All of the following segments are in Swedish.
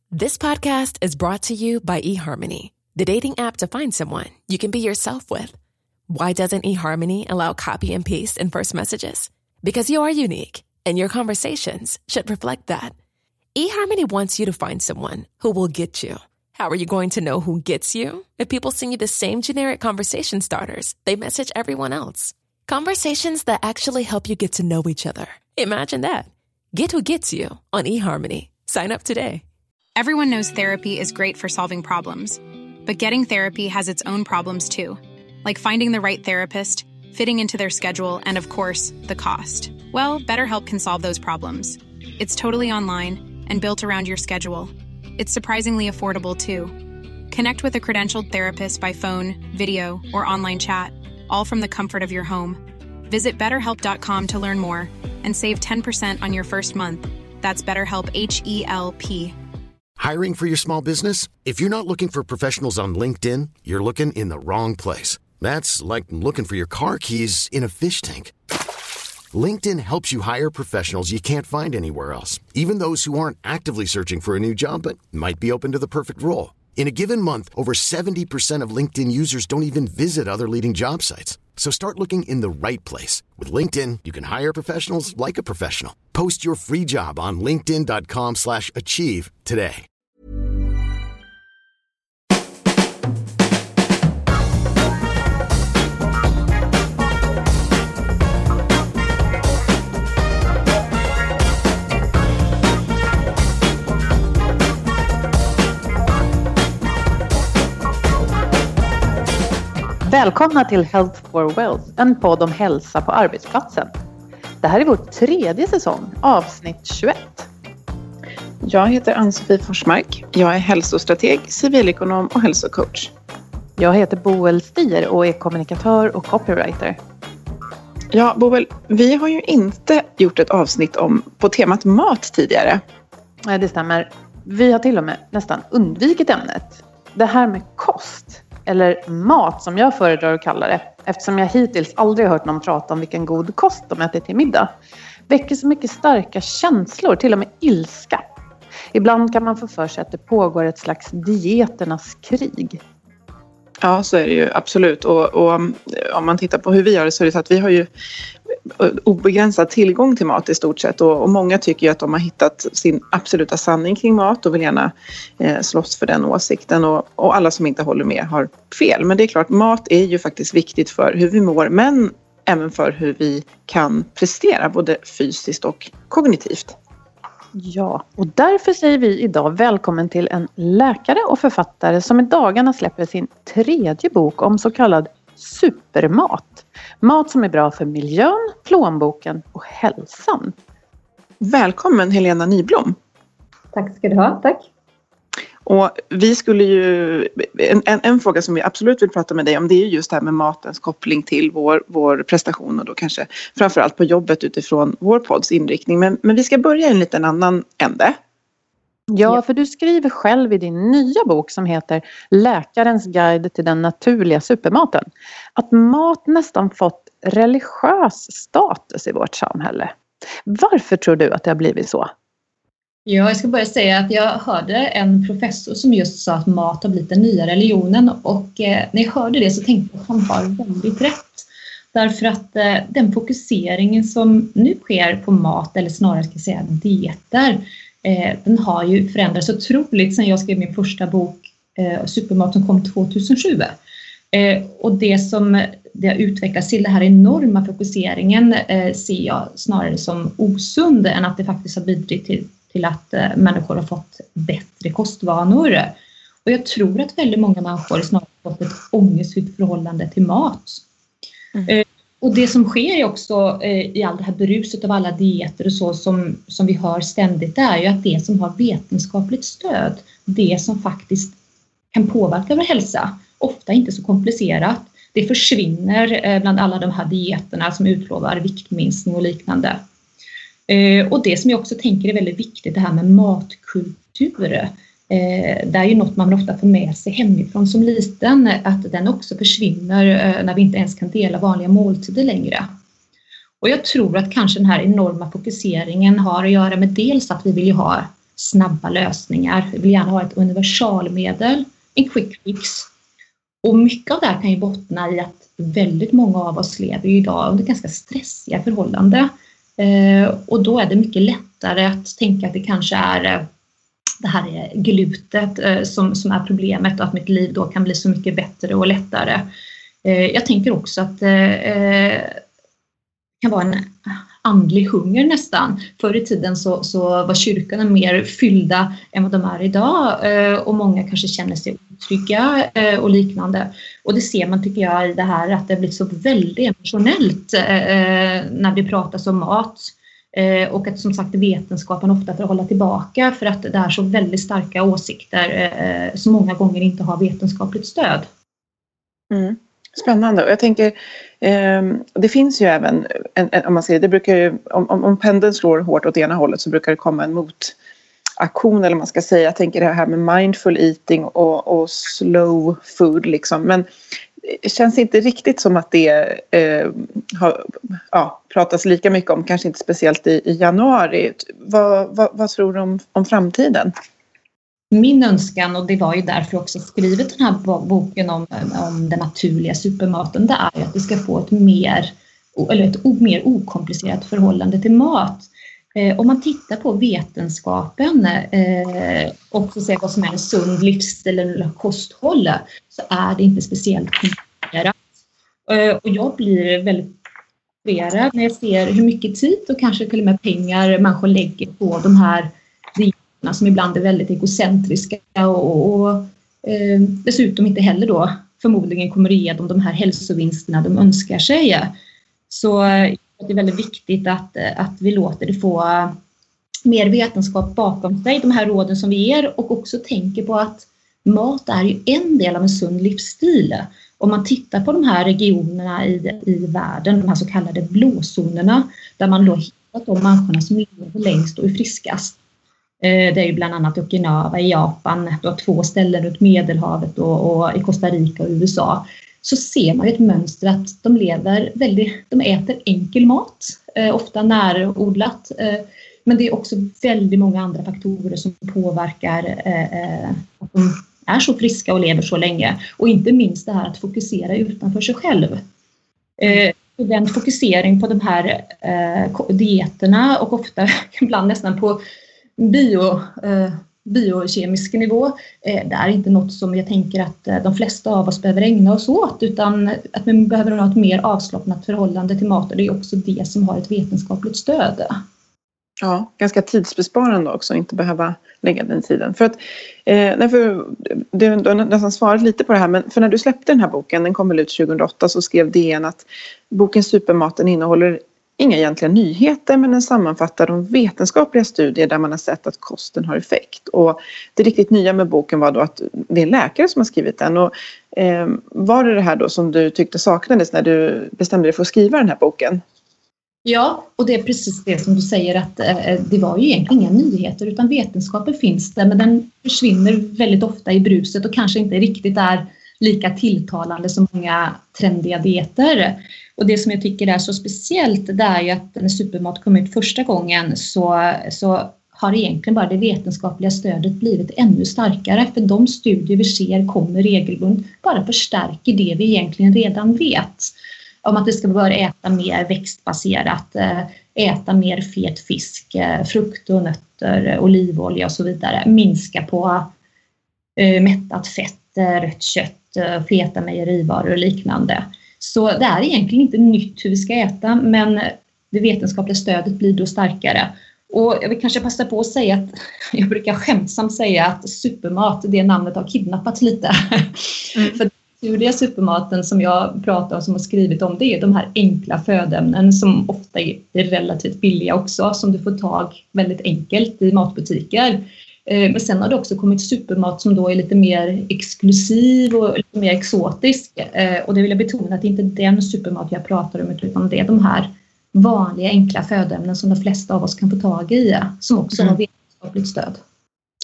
This podcast is brought to you by eHarmony, the dating app to find someone you can be yourself with. Why doesn't eHarmony allow copy and paste in first messages? Because you are unique, and your conversations should reflect that. eHarmony wants you to find someone who will get you. How are you going to know who gets you? If people send you the same generic conversation starters they message everyone else. Conversations that actually help you get to know each other. Imagine that. Get who gets you on eHarmony. Sign up today. Everyone knows therapy is great for solving problems. But getting therapy has its own problems too. Like finding the right therapist, fitting into their schedule, and of course, the cost. Well, BetterHelp can solve those problems. It's totally online and built around your schedule. It's surprisingly affordable too. Connect with a credentialed therapist by phone, video, or online chat, all from the comfort of your home. Visit BetterHelp.com to learn more and save 10% on your first month. That's BetterHelp, H-E-L-P. Hiring for your small business? If you're not looking for professionals on LinkedIn, you're looking in the wrong place. That's like looking for your car keys in a fish tank. LinkedIn helps you hire professionals you can't find anywhere else, even those who aren't actively searching for a new job but might be open to the perfect role. In a given month, over 70% of LinkedIn users don't even visit other leading job sites. So start looking in the right place. With LinkedIn, you can hire professionals like a professional. Post your free job on linkedin.com/achieve today. Välkomna till Health for Wealth, en podd om hälsa på arbetsplatsen. Det här är vår 3:e säsong, avsnitt 21. Jag heter Ann-Sofie Forsmark. Jag är hälsostrateg, civilekonom och hälsocoach. Jag heter Boel Stier och är kommunikatör och copywriter. Ja, Boel, vi har ju inte gjort ett avsnitt på temat mat tidigare. Nej, det stämmer. Vi har till och med nästan undvikit ämnet. Det här med kost, eller mat som jag föredrar att kalla det, eftersom jag hittills aldrig hört någon prata om vilken god kost de äter till middag, väcker så mycket starka känslor, till och med ilska. Ibland kan man få för sig att det pågår ett slags dieternas krig. Ja, så är det ju absolut. Och om man tittar på hur vi gör det så är det så att vi har ju obegränsad tillgång till mat i stort sett. Och många tycker ju att de har hittat sin absoluta sanning kring mat och vill gärna slåss för den åsikten. Och alla som inte håller med har fel. Men det är klart, mat är ju faktiskt viktigt för hur vi mår, men även för hur vi kan prestera både fysiskt och kognitivt. Ja, och därför säger vi idag välkommen till en läkare och författare som i dagarna släpper sin 3:e bok om så kallad supermat. Mat som är bra för miljön, plånboken och hälsan. Välkommen Helena Nyblom. Tack ska du ha, tack. Och vi skulle ju, en fråga som vi absolut vill prata med dig om, det är just det här med matens koppling till vår prestation och då kanske framförallt på jobbet utifrån vår podds inriktning. Men vi ska börja i en liten annan ände. Ja, för du skriver själv i din nya bok som heter Läkarens guide till den naturliga supermaten att mat nästan fått religiös status i vårt samhälle. Varför tror du att det har blivit så? Ja, jag ska börja säga att jag hörde en professor som just sa att mat har blivit den nya religionen och när jag hörde det så tänkte jag att han har väldigt rätt. Därför att den fokuseringen som nu sker på mat, eller snarare ska jag säga dieter, den har ju förändrats otroligt sedan jag skrev min första bok Supermat som kom 2007. Och det som det har utvecklats till, den här enorma fokuseringen, ser jag snarare som osund än att det faktiskt har bidragit till att människor har fått bättre kostvanor. Och jag tror att väldigt många människor snarare har fått ett ångestfyllt förhållande till mat. Och det som sker är också i all det här bruset av alla dieter och så som vi hör ständigt, är ju att det som har vetenskapligt stöd, det som faktiskt kan påverka vår hälsa, ofta inte så komplicerat, det försvinner bland alla de här dieterna som utlovar viktminskning och liknande. Och det som jag också tänker är väldigt viktigt, det här med matkultur. Det är ju något man ofta får med sig hemifrån som liten, att den också försvinner när vi inte ens kan dela vanliga måltider längre. Och jag tror att kanske den här enorma fokuseringen har att göra med dels att vi vill ju ha snabba lösningar. Vi vill gärna ha ett universalmedel, en quick fix. Och mycket av det här kan ju bottna i att väldigt många av oss lever idag under ganska stressiga förhållanden. Och då är det mycket lättare att tänka att det kanske är det här är glutet som är problemet och att mitt liv då kan bli så mycket bättre och lättare. Jag tänker också att det kan vara en andlig hunger nästan. Förr i tiden så var kyrkorna mer fyllda än vad de är idag och många kanske känner sig otrygga och liknande. Och det ser man tycker jag i det här att det blir så väldigt emotionellt när vi pratar om mat. Och att som sagt vetenskapen ofta får hålla tillbaka för att det är så väldigt starka åsikter som många gånger inte har vetenskapligt stöd. Mm. Spännande. Och jag tänker, det finns ju även, om man säger det brukar ju, om pendeln slår hårt åt ena hållet så brukar det komma en motaktion eller man ska säga. Jag tänker det här med mindful eating och slow food liksom. Men det känns inte riktigt som att det har pratats lika mycket om, kanske inte speciellt i januari. Vad tror du om framtiden? Min önskan, och det var ju därför också skrivit den här boken om den naturliga supermaten, det är att det ska få ett mer okomplicerat förhållande till mat. Om man tittar på vetenskapen och så ser vad som är en sund livsstil eller kosthåll så är det inte speciellt komplicerat. Och jag blir väldigt frustrerad när jag ser hur mycket tid och kanske till och med pengar människor lägger på de här dieterna som ibland är väldigt egocentriska och dessutom inte heller då förmodligen kommer att ge dem de här hälsovinsterna de önskar sig. Så det är väldigt viktigt att vi låter det få mer vetenskap bakom sig, de här råden som vi ger, och också tänker på att mat är ju en del av en sund livsstil. Om man tittar på de här regionerna i världen, de här så kallade blåzonerna, där man då hittat de människorna som lever längst och är friskast. Det är ju bland annat Okinawa i Japan, då 2 ställen runt Medelhavet och i Costa Rica och USA. Så ser man ett mönster att de äter enkel mat, ofta närodlat. Men det är också väldigt många andra faktorer som påverkar att de är så friska och lever så länge. Och inte minst det här att fokusera utanför sig själv. Den fokusering på de här dieterna och ofta ibland nästan på biokemisk nivå, det är inte något som jag tänker att de flesta av oss behöver ägna oss åt, utan att vi behöver ha ett mer avslappnat förhållande till mat, och det är också det som har ett vetenskapligt stöd. Ja, ganska tidsbesparande också, inte behöva lägga den tiden. För att, du har nästan svarat lite på det här, men för när du släppte den här boken, den kom väl ut 2008, så skrev DN att boken Supermaten innehåller inga egentliga nyheter, men den sammanfattar de vetenskapliga studier där man har sett att kosten har effekt. Och det riktigt nya med boken var då att det är en läkare som har skrivit den. Och, var det här då som du tyckte saknades när du bestämde dig för att skriva den här boken? Ja, och det är precis det som du säger, att det var ju egentligen inga nyheter, utan vetenskapen finns där, men den försvinner väldigt ofta i bruset och kanske inte riktigt är lika tilltalande som många trendiga dieter. Och det som jag tycker är så speciellt, det är ju att när Supermat kom ut första gången så har egentligen bara det vetenskapliga stödet blivit ännu starkare, för de studier vi ser kommer regelbundet bara förstärker det vi egentligen redan vet. Om att vi ska börja äta mer växtbaserat, äta mer fet fisk, frukt och nötter, olivolja och så vidare. Minska på mättat fett, rött kött, feta mejerivaror och liknande. Så det är egentligen inte nytt hur vi ska äta, men det vetenskapliga stödet blir då starkare. Och jag vill kanske passa på att säga att jag brukar skämtsamt säga att supermat, det namnet har kidnappats lite. För naturliga supermaten som jag pratar om, som har skrivit om, det är de här enkla födoämnen som ofta är relativt billiga också, som du får tag väldigt enkelt i matbutiker. Men sen har det också kommit supermat som då är lite mer exklusiv och lite mer exotisk. Och det vill jag betona att det inte är den supermat jag pratar om, utan det är de här vanliga enkla födoämnen som de flesta av oss kan få tag i, som också har vetenskapligt stöd.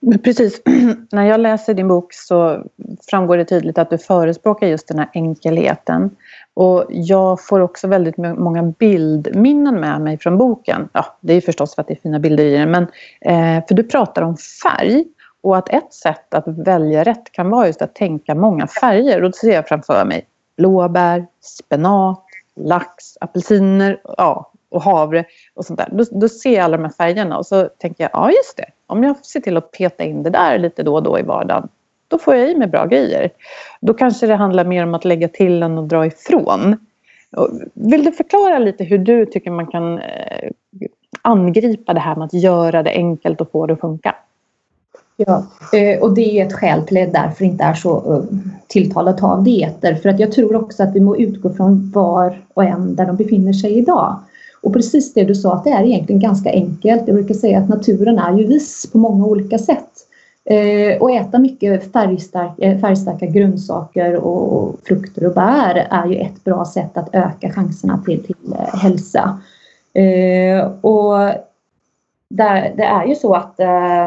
Precis. När jag läser din bok så framgår det tydligt att du förespråkar just den här enkelheten. Och jag får också väldigt många bildminnen med mig från boken. Ja, det är förstås för att det är fina bilder i den. Men, för du pratar om färg. Och att ett sätt att välja rätt kan vara just att tänka många färger. Och då ser jag framför mig blåbär, spenat, lax, apelsiner, ja, och havre och sånt där. Då ser jag alla de här färgerna och så tänker jag, ja just det. Om jag ser till att peta in det där lite då och då i vardagen, då får jag i mig bra grejer. Då kanske det handlar mer om att lägga till än att dra ifrån. Vill du förklara lite hur du tycker man kan angripa det här med att göra det enkelt och få det att funka? Ja, och det är ett skäl till att det därför inte är så tilltalat av dieter. För att jag tror också att vi må utgå från var och en där de befinner sig idag. Och precis det du sa, att det är egentligen ganska enkelt. Jag brukar säga att naturen är ju vis på många olika sätt. Och äta mycket färgstarka grönsaker och frukter och bär är ju ett bra sätt att öka chanserna till hälsa. Och det är ju så att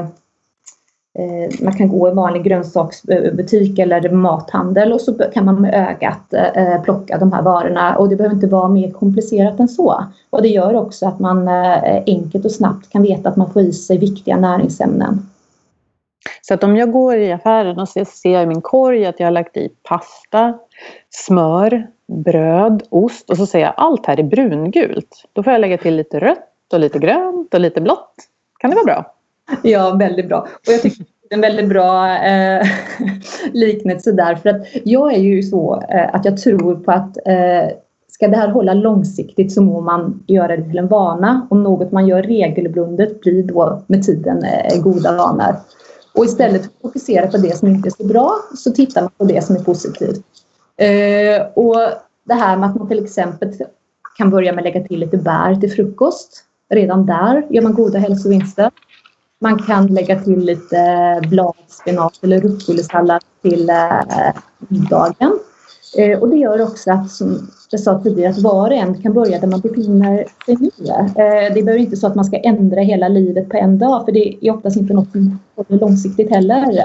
man kan gå i en vanlig grönsaksbutik eller mathandel och så kan man med ögat plocka de här varorna, och det behöver inte vara mer komplicerat än så. Och det gör också att man enkelt och snabbt kan veta att man får i sig viktiga näringsämnen. Så att om jag går i affären och ser i min korg att jag har lagt i pasta, smör, bröd, ost och så säger jag allt här är brungult. Då får jag lägga till lite rött och lite grönt och lite blått. Kan det vara bra? Ja, väldigt bra. Och jag tycker det är en väldigt bra liknelse där. För att jag är ju så att jag tror på att ska det här hålla långsiktigt så må man göra det till en vana. Och något man gör regelbundet blir då med tiden goda vanor. Och istället för att fokusera på det som inte är så bra så tittar man på det som är positivt. Och det här med att man till exempel kan börja med att lägga till lite bär till frukost. Redan där gör man goda hälsovinster. Man kan lägga till lite bladspenat eller rucolisallad till middagen. Och det gör också att, som jag sa tidigare, att var och en kan börja där man befinner sig nu. Det behöver inte så att man ska ändra hela livet på en dag, för det är oftast inte något som håller långsiktigt heller.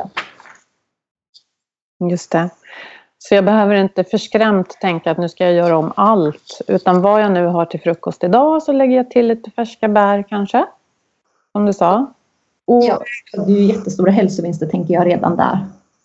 Just det. Så jag behöver inte förskrämt tänka att nu ska jag göra om allt. Utan vad jag nu har till frukost idag så lägger jag till lite färska bär kanske. Som du sa. Och ja, det är ju jättestora hälsovinster tänker jag redan där.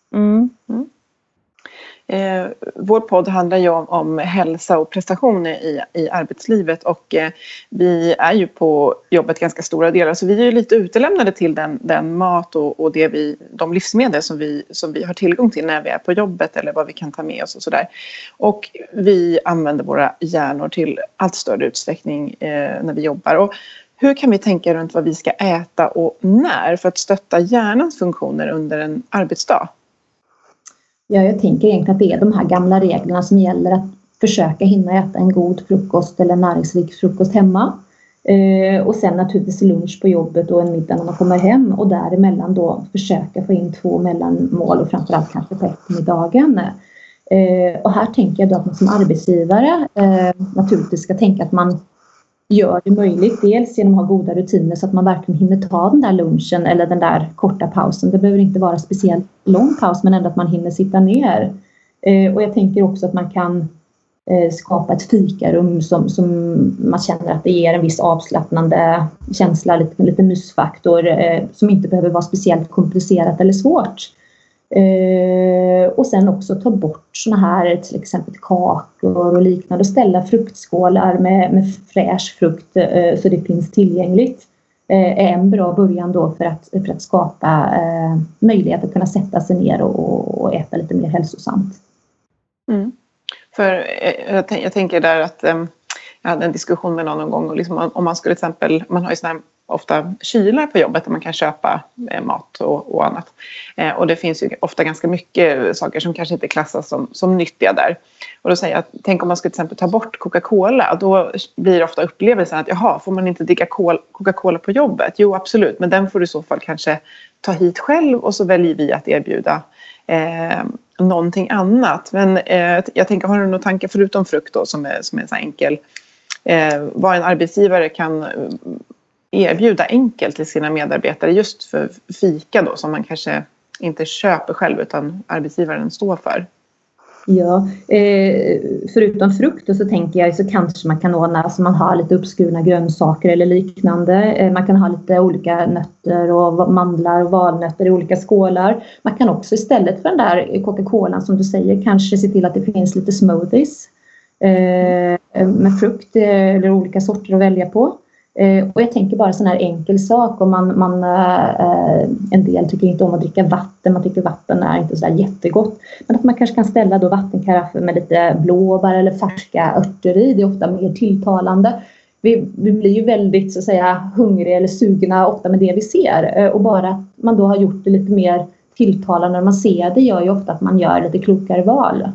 Vår podd handlar ju om hälsa och prestationer i arbetslivet, och vi är ju på jobbet ganska stora delar, så vi är ju lite utelämnade till den mat och de livsmedel som vi har tillgång till när vi är på jobbet, eller vad vi kan ta med oss och sådär. Och vi använder våra hjärnor till allt större utsträckning när vi jobbar. Och hur kan vi tänka runt vad vi ska äta och när för att stötta hjärnans funktioner under en arbetsdag? Ja, jag tänker egentligen att det är de här gamla reglerna som gäller, att försöka hinna äta en god frukost eller näringsrik frukost hemma. Och sen naturligtvis lunch på jobbet och en middag när man kommer hem. Och däremellan då försöka få in 2 mellanmål och framförallt kanske på eftermiddagen. Och här tänker jag då att man som arbetsgivare naturligtvis ska tänka att man gör det möjligt, dels genom att ha goda rutiner så att man verkligen hinner ta den där lunchen eller den där korta pausen. Det behöver inte vara speciellt lång paus, men ändå att man hinner sitta ner. Och jag tänker också att man kan skapa ett fikarum som man känner att det ger en viss avslappnande känsla, lite mysfaktor som inte behöver vara speciellt komplicerat eller svårt. Och sen också ta bort såna här till exempel kakor och liknande och ställa fruktskålar med fräsch frukt så det finns tillgängligt är en bra början då för att skapa möjlighet att kunna sätta sig ner och äta lite mer hälsosamt. För jag tänker där att jag hade en diskussion med någon gång, och liksom om man skulle till exempel, man har ju såna här ofta kylar på jobbet där man kan köpa mat och annat. Och det finns ju ofta ganska mycket saker som kanske inte klassas som nyttiga där. Och då säger jag att tänk om man skulle till exempel ta bort Coca-Cola, då blir det ofta upplevelsen att jaha, får man inte dricka Coca-Cola på jobbet? Jo, absolut, men den får du i så fall kanske ta hit själv, och så väljer vi att erbjuda någonting annat. Men jag tänker, har du några tankar förutom frukt då som är så enkel? Vad en arbetsgivare kan erbjuda enkelt till sina medarbetare just för fika då, som man kanske inte köper själv utan arbetsgivaren står för? Ja, förutom frukt så tänker jag så kanske man kan ordna så man har lite uppskurna grönsaker eller liknande. Man kan ha lite olika nötter och mandlar och valnötter i olika skålar. Man kan också istället för den där Coca-Colan som du säger kanske se till att det finns lite smoothies med frukt eller olika sorter att välja på. Och jag tänker bara sån här enkel sak om man en del tycker inte om att dricka vatten, man tycker vatten är inte så där jättegott, men att man kanske kan ställa då vattenkaraffer med lite blåbär eller färska örter i, det är ofta mer tilltalande. Vi blir ju väldigt så att säga hungriga eller sugna ofta med det vi ser, och bara att man då har gjort det lite mer tilltalande när man ser det gör ju ofta att man gör lite klokare val.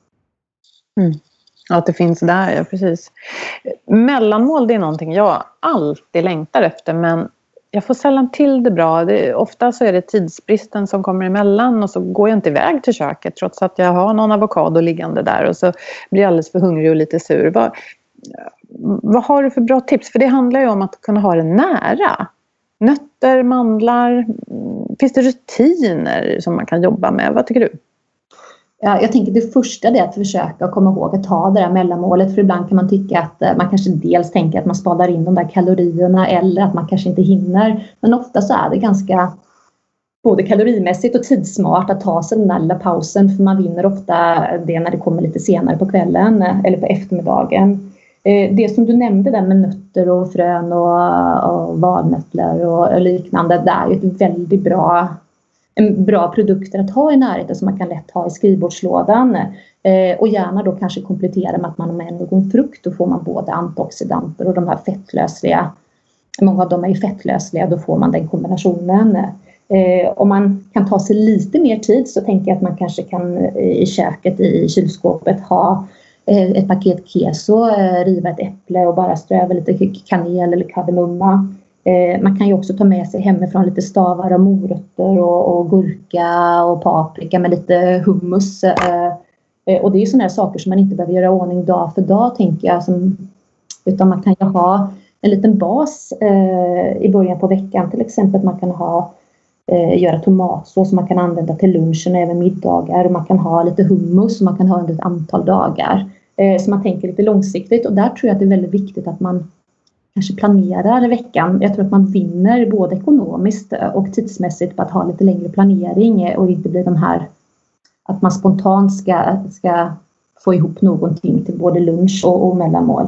Ja, att det finns där, ja precis. Mellanmål, det är någonting jag alltid längtar efter, men jag får sällan till det bra. Ofta så är det tidsbristen som kommer emellan och så går jag inte iväg till köket trots att jag har någon avokado liggande där och så blir jag alldeles för hungrig och lite sur. Vad har du för bra tips? För det handlar ju om att kunna ha det nära. Nötter, mandlar, finns det rutiner som man kan jobba med? Vad tycker du? Ja, jag tänker det första är att försöka komma ihåg att ta det där mellanmålet. För ibland kan man tycka att man kanske dels tänker att man sparar in de där kalorierna eller att man kanske inte hinner. Men ofta så är det ganska både kalorimässigt och tidssmart att ta sig den där lilla pausen. För man vinner ofta det när det kommer lite senare på kvällen eller på eftermiddagen. Det som du nämnde där med nötter och frön och valnötter och liknande. Det är ju ett väldigt en bra produkter att ha i närheten som man kan lätt ha i skrivbordslådan. Och gärna då kanske komplettera med att man har med någon frukt. Då får man både antioxidanter och de här fettlösliga. Många av dem är ju fettlösliga, då får man den kombinationen. Om man kan ta sig lite mer tid så tänker jag att man kanske kan i köket i kylskåpet ha ett paket keso, riva ett äpple och bara strö över lite kanel eller kardemumma. Man kan ju också ta med sig hemifrån lite stavar av morötter och gurka och paprika med lite hummus. Och det är ju sådana här saker som man inte behöver göra ordning dag för dag tänker jag. Utan man kan ju ha en liten bas i början på veckan till exempel. Man kan göra tomatsås som man kan använda till lunchen och även middagar. Och man kan ha lite hummus som man kan ha under ett antal dagar. Så man tänker lite långsiktigt och där tror jag att det är väldigt viktigt att man kanske planerar veckan. Jag tror att man vinner både ekonomiskt och tidsmässigt på att ha lite längre planering och inte bli de här att man spontant ska få ihop någonting till både lunch och mellanmål.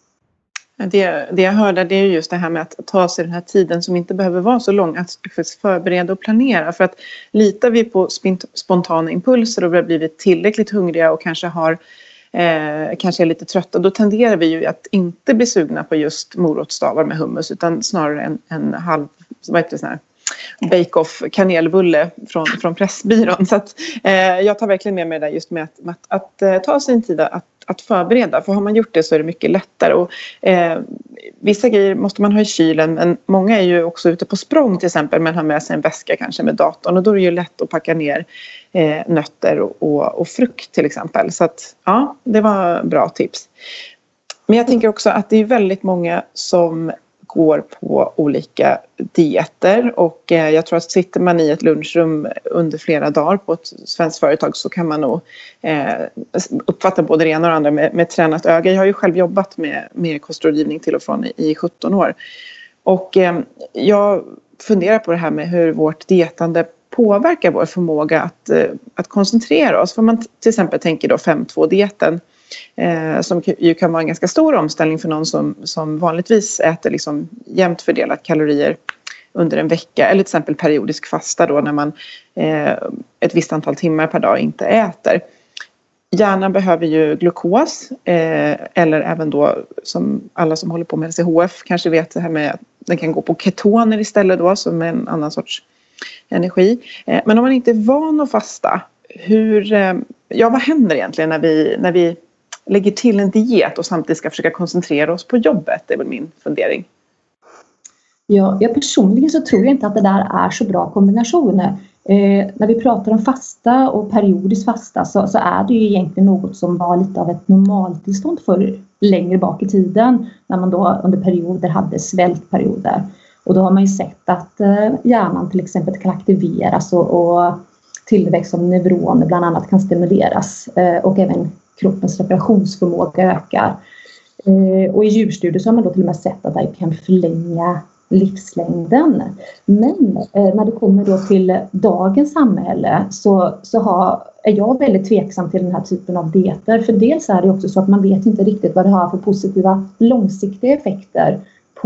Det jag hörde det är just det här med att ta sig den här tiden som inte behöver vara så lång att förbereda och planera. För att litar vi på spontana impulser och vi har blivit tillräckligt hungriga och kanske kanske är lite trötta, då tenderar vi ju att inte bli sugna på just morotsstavar med hummus utan snarare en halv, vad heter det, sån här bake-off kanelbulle från Pressbyrån. Så att jag tar verkligen med mig det där just med att ta sig en tid att förbereda. För har man gjort det så är det mycket lättare. Och vissa grejer måste man ha i kylen, men många är ju också ute på språng till exempel, men har med sig en väska kanske med datorn och då är det ju lätt att packa ner nötter och frukt till exempel. Så att ja, det var bra tips. Men jag tänker också att det är väldigt många som går på olika dieter och jag tror att sitter man i ett lunchrum under flera dagar på ett svenskt företag så kan man nog uppfatta både det ena och det andra med tränat öga. Jag har ju själv jobbat med kostrådgivning till och från i 17 år och jag funderar på det här med hur vårt dietande påverkar vår förmåga att koncentrera oss. För man till exempel tänker då 5-2-dieten som ju kan vara en ganska stor omställning för någon som vanligtvis äter liksom jämnt fördelat kalorier under en vecka. Eller till exempel periodisk fasta då när man ett visst antal timmar per dag inte äter. Hjärnan behöver ju glukos eller även då som alla som håller på med LCHF kanske vet det här med att den kan gå på ketoner istället då som är en annan sorts energi. Men om man inte är van att fasta, vad händer egentligen när vi lägger till en diet och samtidigt ska försöka koncentrera oss på jobbet? Det är väl min fundering. Ja, jag personligen så tror jag inte att det där är så bra kombinationer. När vi pratar om fasta och periodisk fasta så är det ju egentligen något som var lite av ett normaltillstånd för längre bak i tiden när man då under perioder hade svältperioder. Och då har man ju sett att hjärnan till exempel kan aktiveras och tillväxt av neuroner bland annat kan stimuleras och även kroppens reparationsförmåga ökar. Och i djurstudier så har man då till och med sett att det kan förlänga livslängden. Men när det kommer då till dagens samhälle så är jag väldigt tveksam till den här typen av dieter. För dels är det också så att man vet inte riktigt vad det har för positiva långsiktiga effekter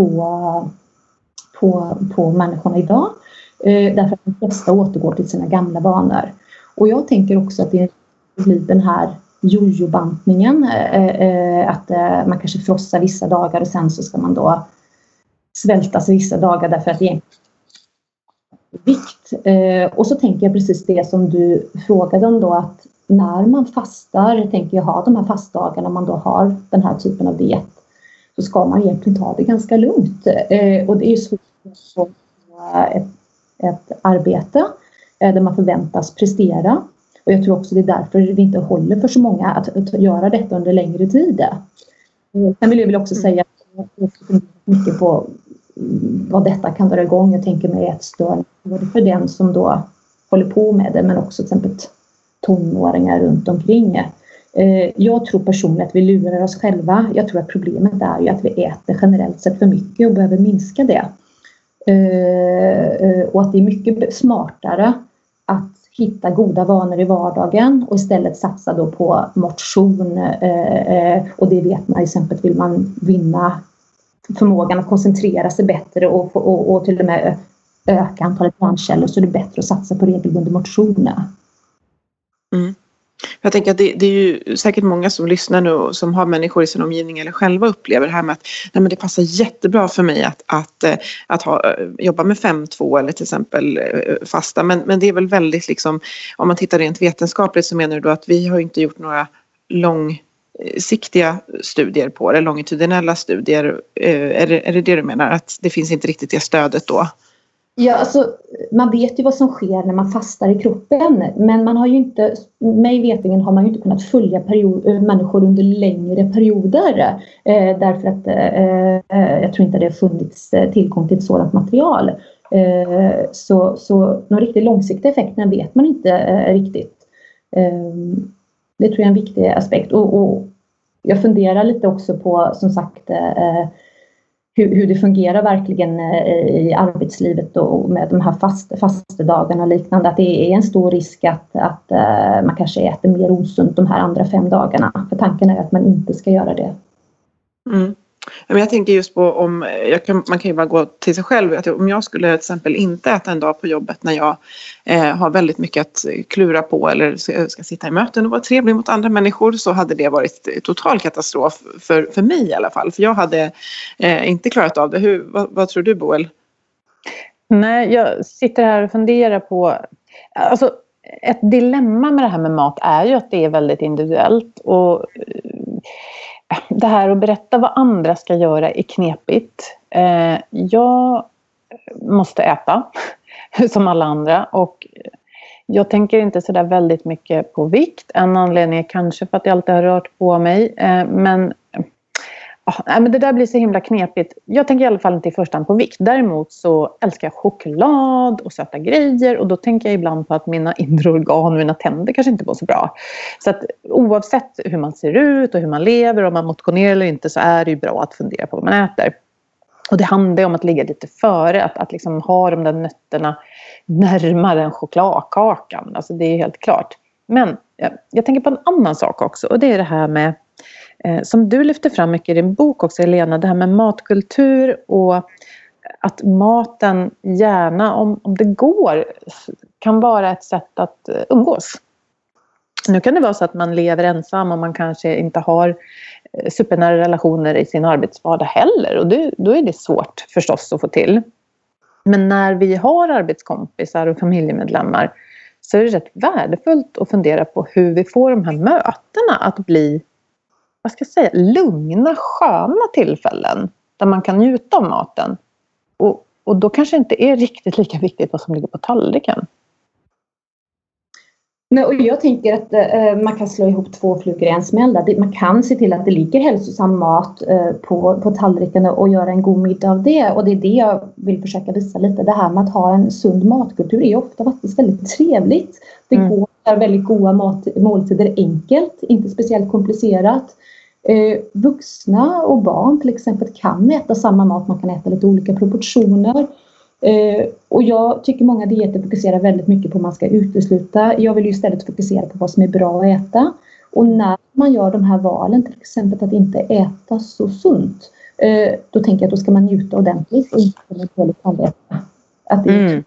på människorna idag. Därför att de flesta återgår till sina gamla vanor. Och jag tänker också att det blir den här jojo-bantningen. Att man kanske frossar vissa dagar och sen så ska man då svältas vissa dagar därför att det är vikt. Och så tänker jag precis det som du frågade om då, att när man fastar, tänker jag ha de här fastdagarna, man då har den här typen av diet, så ska man egentligen ta det ganska lugnt. Och det är ju svårt att få ett arbete där man förväntas prestera. Och jag tror också det är därför det inte håller för så många att göra detta under längre tid. Sen vill jag väl också säga att jag funderar mycket på vad detta kan dra igång. Jag tänker mig ett stöd både för den som då håller på med det, men också till exempel tonåringar runt omkring. Jag tror personligen att vi lurar oss själva. Jag tror att problemet är ju att vi äter generellt sett för mycket och behöver minska det. Och att det är mycket smartare att hitta goda vanor i vardagen och istället satsa då på motion. Och det vet man, till exempel vill man vinna förmågan att koncentrera sig bättre och till och med öka antalet hjärnceller, så är det bättre att satsa på regelbunden motion. Mm. Jag tänker att det är ju säkert många som lyssnar nu och som har människor i sin omgivning eller själva upplever det här med att nej, men det passar jättebra för mig att jobba med 5-2 eller till exempel fasta. Men det är väl väldigt liksom, om man tittar rent vetenskapligt så menar du då att vi har inte gjort några långsiktiga studier på det, longitudinella studier. Är det du menar? Att det finns inte riktigt det stödet då? Ja, alltså, man vet ju vad som sker när man fastar i kroppen, men man har ju inte, mig vetligen har man ju inte kunnat följa människor under längre perioder därför att jag tror inte det har funnits tillgång till ett sådant material. Så någon riktigt långsiktiga effekter vet man inte riktigt. Det tror jag är en viktig aspekt, och jag funderar lite också på, som sagt, hur det fungerar verkligen i arbetslivet och med de här fastedagarna och liknande. Att det är en stor risk att man kanske äter mer osunt de här andra 5 dagarna. För tanken är att man inte ska göra det. Mm. Men jag tänker just på man kan ju bara gå till sig själv. Att om jag skulle till exempel inte äta en dag på jobbet när jag har väldigt mycket att klura på eller ska sitta i möten och vara trevlig mot andra människor, så hade det varit total katastrof för mig i alla fall. För jag hade inte klarat av det. Vad tror du, Boel? Nej, jag sitter här och funderar på... Alltså, ett dilemma med det här med mat är ju att det är väldigt individuellt. Och det här att berätta vad andra ska göra är knepigt. Jag måste äta som alla andra, och jag tänker inte så där väldigt mycket på vikt. En anledning är kanske för att jag alltid har rört på mig, men det där blir så himla knepigt. Jag tänker i alla fall inte i första hand på vikt. Däremot så älskar jag choklad och söta grejer. Och då tänker jag ibland på att mina inre organ och mina tänder kanske inte var så bra. Så att oavsett hur man ser ut och hur man lever, om man motionerar eller inte, så är det ju bra att fundera på vad man äter. Och det handlar om att ligga lite före. Att liksom ha de där nötterna närmare en chokladkakan. Alltså det är helt klart. Men jag tänker på en annan sak också. Och det är det här med, som du lyfter fram mycket i din bok också, Helena, det här med matkultur och att maten gärna, om det går, kan vara ett sätt att umgås. Nu kan det vara så att man lever ensam och man kanske inte har supernära relationer i sin arbetsvardag heller, och då är det svårt förstås att få till. Men när vi har arbetskompisar och familjemedlemmar så är det rätt värdefullt att fundera på hur vi får de här mötena att bli, vad ska jag säga, lugna, sköna tillfällen där man kan njuta av maten. Och då kanske inte är riktigt lika viktigt vad som ligger på tallriken. Nej, och jag tänker att man kan slå ihop 2 flugor i en smäll. Man kan se till att det ligger hälsosam mat på tallriken och göra en god middag av det. Och det är det jag vill försöka visa lite. Det här med att ha en sund matkultur är ofta faktiskt väldigt trevligt. Det går väldigt goda måltider enkelt, inte speciellt komplicerat. Vuxna och barn till exempel kan äta samma mat. Man kan äta lite olika proportioner. Och jag tycker många dieter fokuserar väldigt mycket på att man ska utesluta. Jag vill ju istället fokusera på vad som är bra att äta. Och när man gör de här valen, till exempel att inte äta så sunt, då tänker jag att då ska man njuta ordentligt och inte äta. Att det är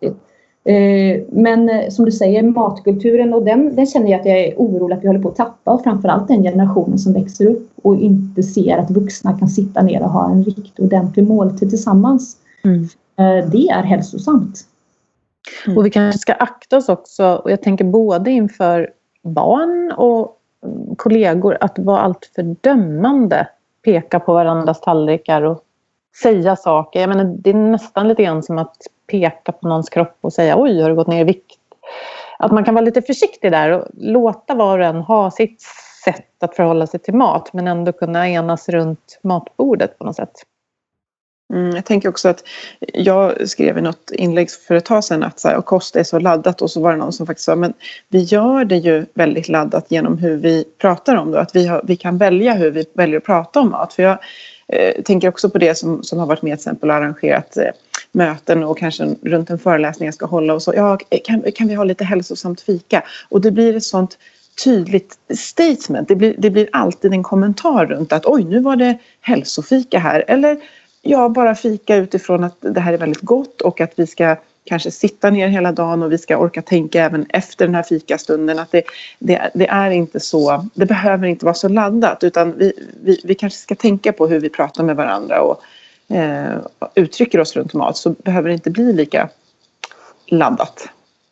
men som du säger, matkulturen, och den känner jag att jag är orolig att vi håller på att tappa, och framförallt den generationen som växer upp och inte ser att vuxna kan sitta ner och ha en riktigt ordentlig måltid tillsammans. Det är hälsosamt. Och vi kanske ska akta oss också, och jag tänker både inför barn och kollegor, att vara allt för dömande, peka på varandras tallrikar och säga saker. Jag menar, det är nästan lite grann som att peka på någons kropp och säga oj, har du gått ner i vikt? Att man kan vara lite försiktig där och låta var och en ha sitt sätt att förhålla sig till mat, men ändå kunna enas runt matbordet på något sätt. Jag tänker också att jag skrev i något inlägg för ett tag sedan att så här, och kost är så laddat, och så var det någon som faktiskt sa, men vi gör det ju väldigt laddat genom hur vi pratar om det, att vi kan välja hur vi väljer att prata om mat. För jag tänker också på det som har varit med till exempel och arrangerat möten och kanske runt en föreläsning jag ska hålla och så, ja, kan vi ha lite hälsosamt fika? Och det blir ett sånt tydligt statement, det blir alltid en kommentar runt att oj, nu var det hälsofika här, eller ja, bara fika utifrån att det här är väldigt gott och att vi ska kanske sitta ner hela dagen och vi ska orka tänka även efter den här fikastunden, att det är inte så, det behöver inte vara så laddat, utan vi kanske ska tänka på hur vi pratar med varandra och uttrycker oss runt mat, så behöver det inte bli lika laddat.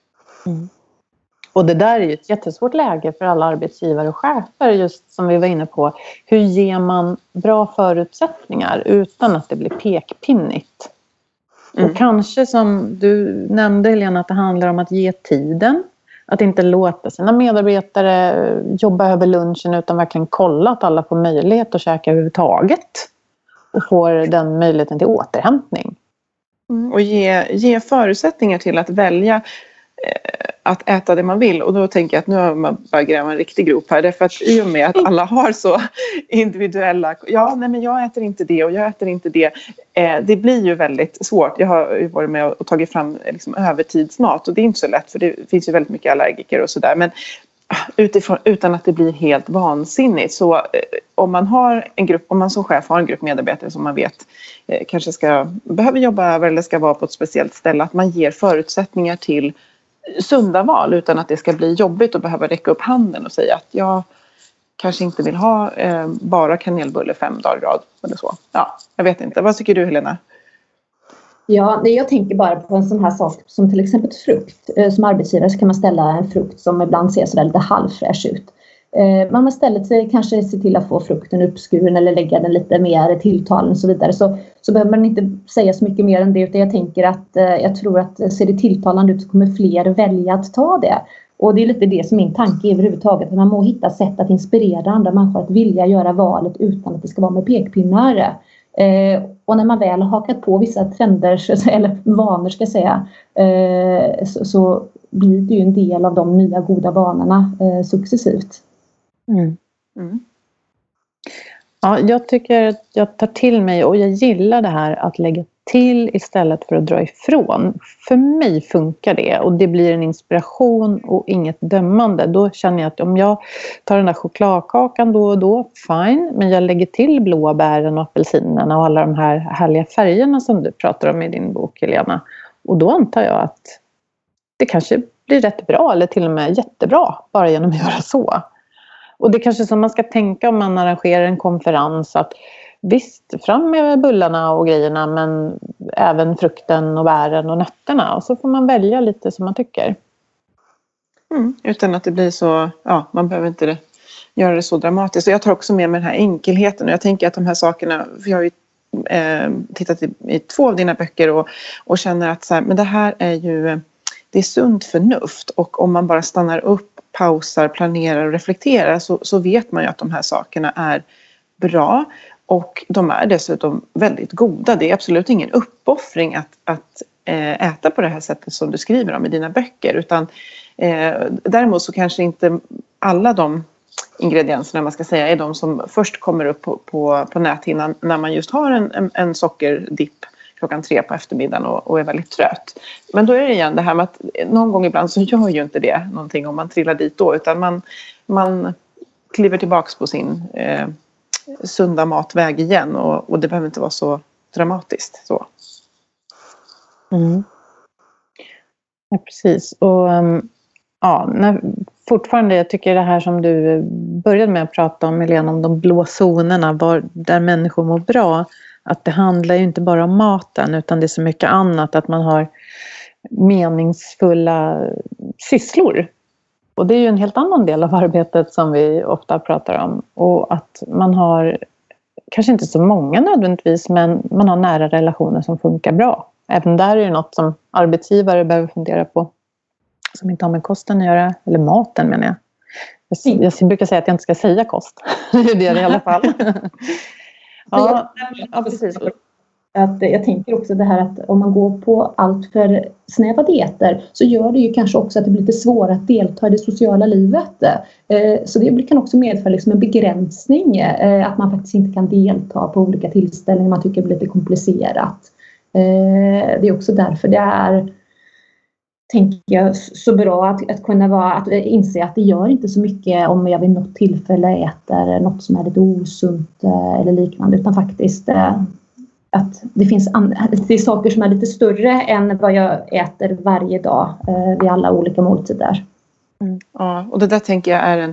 Och det där är ju ett jättesvårt läge för alla arbetsgivare och chefer, just som vi var inne på. Hur ger man bra förutsättningar utan att det blir pekpinnigt? Och kanske som du nämnde, Helena, att det handlar om att ge tiden. Att inte låta sina medarbetare jobba över lunchen, utan verkligen kolla att alla får möjlighet att käka överhuvudtaget. Och får den möjligheten till återhämtning. Och ge förutsättningar till att välja att äta det man vill. Och då tänker jag att nu har man bara gräva en riktig grop här. Därför att i och med att alla har så individuella, men jag äter inte det och jag äter inte det. Det blir ju väldigt svårt. Jag har ju varit med och tagit fram liksom övertidsmat, och det är inte så lätt, för det finns ju väldigt mycket allergiker och sådär. Men utan att det blir helt vansinnigt. Så om man har en grupp, om man som chef har en grupp medarbetare som man vet kanske behöver jobba över eller ska vara på ett speciellt ställe, att man ger förutsättningar till sunda val utan att det ska bli jobbigt och behöva räcka upp handen och säga att jag kanske inte vill ha bara kanelbulle 5 dagar i rad eller så. Ja, jag vet inte. Vad tycker du, Helena? Ja, jag tänker bara på en sån här sak som till exempel frukt. Som arbetsgivare så kan man ställa en frukt som ibland ser så lite halvfräsch ut. Man istället kanske se till att få frukten uppskuren eller lägga den lite mer tilltalen och så vidare. Så behöver man inte säga så mycket mer än det, utan jag tänker att jag tror att ser det tilltalande ut så kommer fler välja att ta det. Och det är lite det som min tanke är överhuvudtaget. Att man må hitta sätt att inspirera andra människor att vilja göra valet utan att det ska vara med pekpinnar. Och när man väl har hakat på vissa trender eller vanor ska jag säga, så blir det ju en del av de nya goda vanorna successivt. Ja, jag tycker att jag tar till mig, och jag gillar det här att lägga till istället för att dra ifrån. För mig funkar det, och det blir en inspiration och inget dömande. Då känner jag att om jag tar den där chokladkakan då och då, fine, men jag lägger till blåbären och apelsinerna och alla de här härliga färgerna som du pratar om i din bok, Helena. Och då antar jag att det kanske blir rätt bra eller till och med jättebra bara genom att göra så. Och det är kanske som man ska tänka om man arrangerar en konferens, att visst, fram med bullarna och grejerna, men även frukten och bären och nötterna. Och så får man välja lite som man tycker. Utan att det blir så, man behöver inte göra det så dramatiskt. Och jag tar också med mig den här enkelheten. Och jag tänker att de här sakerna, för jag har ju tittat i 2 av dina böcker och känner att så här, men det här är ju det är sunt förnuft, och om man bara stannar upp, pausar, planerar och reflekterar så vet man ju att de här sakerna är bra, och de är dessutom väldigt goda. Det är absolut ingen uppoffring att äta på det här sättet som du skriver om i dina böcker, utan däremot så kanske inte alla de ingredienserna man ska säga är de som först kommer upp på näthinnan när man just har en sockerdipp 3:00 på eftermiddagen och är väldigt trött. Men då är det igen det här med att någon gång ibland så gör ju inte det någonting om man trillar dit då, utan man kliver tillbaks på sin sunda matväg igen, och det behöver inte vara så dramatiskt så. Mm. Ja, precis. Och fortfarande, jag tycker det här som du började med att prata om, Helena, om de blå zonerna där människor mår bra, att det handlar ju inte bara om maten, utan det är så mycket annat, att man har meningsfulla sysslor. Och det är ju en helt annan del av arbetet som vi ofta pratar om, och att man har kanske inte så många nödvändigtvis, men man har nära relationer som funkar bra. Även där är det något som arbetsgivare behöver fundera på, som inte har med kosten att göra, eller maten menar jag. Jag brukar säga att jag inte ska säga kost. Det är det i alla fall. Ja, precis. Jag tänker också det här att om man går på allt för snäva dieter så gör det ju kanske också att det blir lite svårare att delta i det sociala livet. Så det kan också medföra liksom en begränsning, att man faktiskt inte kan delta på olika tillställningar man tycker blir lite komplicerat. Det är också därför det är, tänker jag, så bra att kunna att inse att det gör inte så mycket om jag vid något tillfälle äter något som är lite osunt eller liknande, utan faktiskt att det är saker som är lite större än vad jag äter varje dag vid alla olika måltider. Mm. Ja, och det där tänker jag är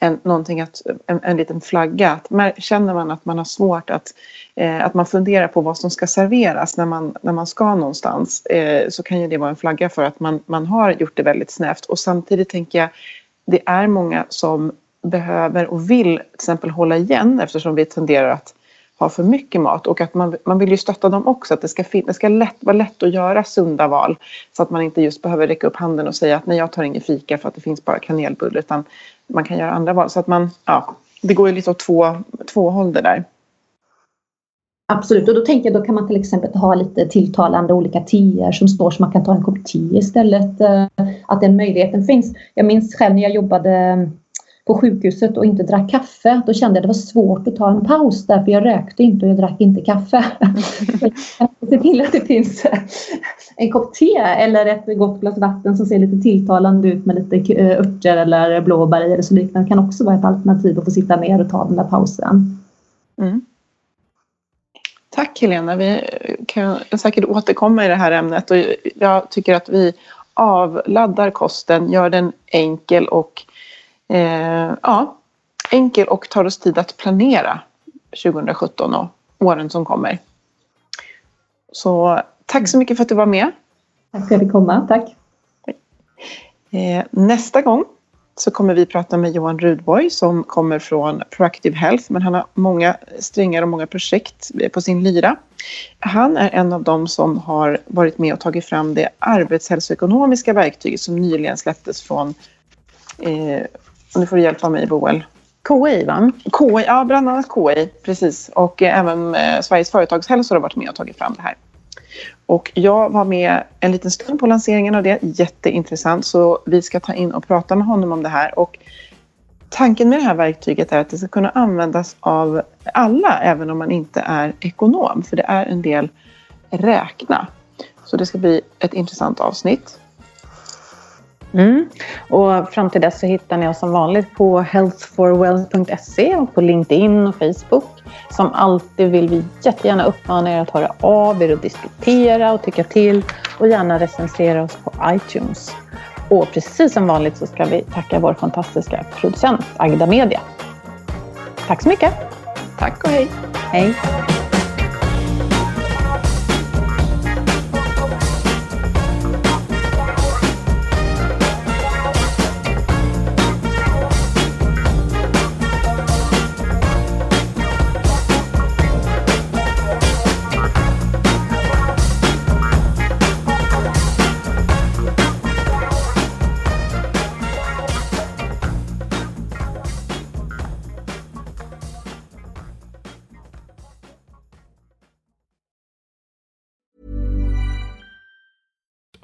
en liten flagga. Att känner man att man har svårt att man funderar på vad som ska serveras när man ska någonstans, så kan ju det vara en flagga för att man har gjort det väldigt snävt. Och samtidigt tänker jag, det är många som behöver och vill till exempel hålla igen, eftersom vi tenderar att ha för mycket mat, och att man vill ju stötta dem också, att det ska vara lätt att göra sunda val, så att man inte just behöver räcka upp handen och säga att nej, jag tar ingen fika för att det finns bara kanelbulle, utan man kan göra andra val, så att det går ju lite åt två håll det där. Absolut, och då tänker jag, då kan man till exempel ha lite tilltalande olika teer som står, så man kan ta en kopp te istället, att den möjligheten finns. Jag minns själv när jag jobbade på sjukhuset och inte drack kaffe, då kände jag att det var svårt att ta en paus, därför jag rökte inte och jag drack inte kaffe. Jag kan se till att det finns en kopp te eller ett gott glas vatten som ser lite tilltalande ut med lite örter eller blåbär eller så liknande, kan också vara ett alternativ att få sitta ner och ta den där pausen. Mm. Tack Helena, vi kan säkert återkomma i det här ämnet, och jag tycker att vi avladdar kosten, gör den enkel och tar oss tid att planera 2017 och åren som kommer. Så tack så mycket för att du var med. Tack för att du kom, tack. Nästa gång så kommer vi prata med Johan Rudborg som kommer från Proactive Health, men han har många strängar och många projekt på sin lyra. Han är en av dem som har varit med och tagit fram det arbetshälsoekonomiska verktyget som nyligen släpptes från nu får du hjälpa mig, Boel. KI, va? KI, ja, bland annat KI, precis. Och även Sveriges företagshälsor har varit med och tagit fram det här. Och jag var med en liten stund på lanseringen av det. Jätteintressant, så vi ska ta in och prata med honom om det här. Och tanken med det här verktyget är att det ska kunna användas av alla, även om man inte är ekonom. För det är en del räkna. Så det ska bli ett intressant avsnitt. Mm. Och fram till dess så hittar ni oss som vanligt på healthforwealth.se och på LinkedIn och Facebook. Som alltid vill vi jättegärna uppmana er att höra av er och diskutera och tycka till, och gärna recensera oss på iTunes. Och precis som vanligt så ska vi tacka vår fantastiska producent Agda Media. Tack så mycket. Tack och hej. Hej.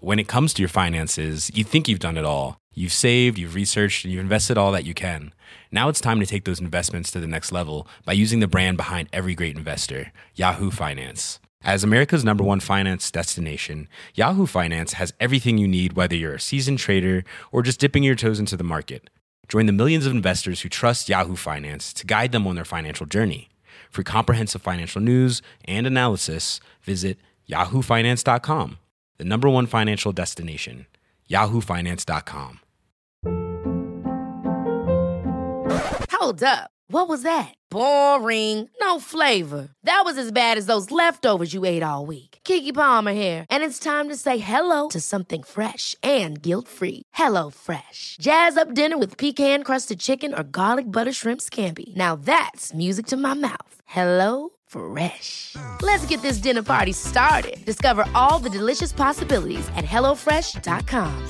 When it comes to your finances, you think you've done it all. You've saved, you've researched, and you've invested all that you can. Now it's time to take those investments to the next level by using the brand behind every great investor, Yahoo Finance. As America's #1 finance destination, Yahoo Finance has everything you need, whether you're a seasoned trader or just dipping your toes into the market. Join the millions of investors who trust Yahoo Finance to guide them on their financial journey. For comprehensive financial news and analysis, visit yahoofinance.com, the #1 financial destination, yahoofinance.com. Hold up. What was that? Boring. No flavor. That was as bad as those leftovers you ate all week. Keke Palmer here, and it's time to say hello to something fresh and guilt-free. Hello Fresh. Jazz up dinner with pecan-crusted chicken or garlic butter shrimp scampi. Now that's music to my mouth. Hello Fresh. Let's get this dinner party started. Discover all the delicious possibilities at hellofresh.com.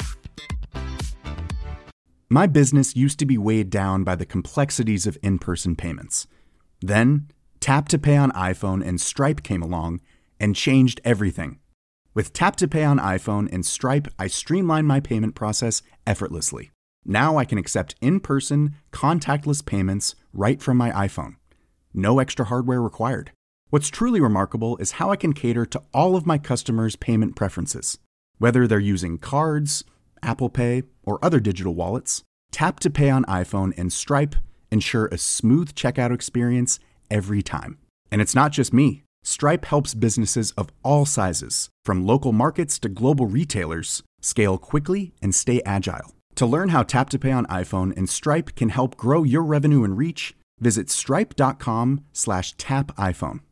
My business used to be weighed down by the complexities of in-person payments. Then, Tap to Pay on iPhone and Stripe came along and changed everything. With Tap to Pay on iPhone and Stripe, I streamlined my payment process effortlessly. Now I can accept in-person, contactless payments right from my iPhone. No extra hardware required. What's truly remarkable is how I can cater to all of my customers' payment preferences. Whether they're using cards, Apple Pay, or other digital wallets, Tap to Pay on iPhone and Stripe ensure a smooth checkout experience every time. And it's not just me. Stripe helps businesses of all sizes, from local markets to global retailers, scale quickly and stay agile. To learn how Tap to Pay on iPhone and Stripe can help grow your revenue and reach, visit stripe.com/tapiphone.